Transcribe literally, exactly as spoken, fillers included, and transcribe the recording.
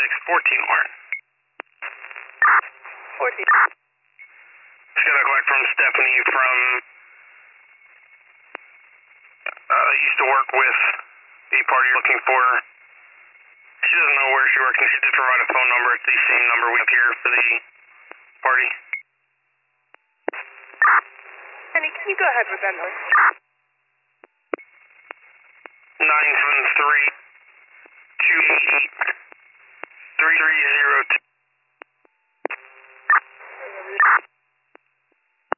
six, fourteen Warren. fourteen. Just got a call from Stephanie from, uh, used to work with the party you're looking for. She doesn't know where she works, and she did provide a phone number. It's the same number we have here for the party. Penny, can you go ahead with that number? nine seven three, two eight eight, three three zero two.